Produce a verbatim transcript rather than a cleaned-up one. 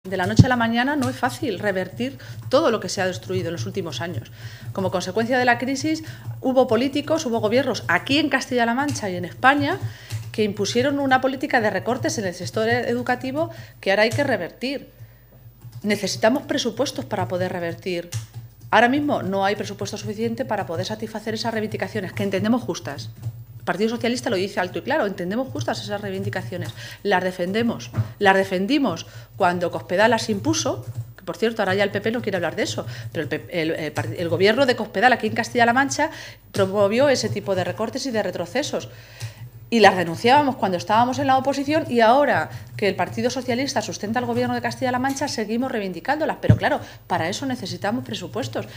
De la noche a la mañana no es fácil revertir todo lo que se ha destruido en los últimos años. Como consecuencia de la crisis, hubo políticos, hubo gobiernos aquí en Castilla-La Mancha y en España que impusieron una política de recortes en el sector educativo que ahora hay que revertir. Necesitamos presupuestos para poder revertir. Ahora mismo no hay presupuesto suficiente para poder satisfacer esas reivindicaciones que entendemos justas. El Partido Socialista lo dice alto y claro, entendemos justas esas reivindicaciones, las defendemos, las defendimos cuando Cospedal las impuso, que por cierto ahora ya el P P no quiere hablar de eso, pero el, el, el, el gobierno de Cospedal aquí en Castilla-La Mancha promovió ese tipo de recortes y de retrocesos. Y las denunciábamos cuando estábamos en la oposición y ahora que el Partido Socialista sustenta el gobierno de Castilla-La Mancha seguimos reivindicándolas. Pero claro, para eso necesitamos presupuestos.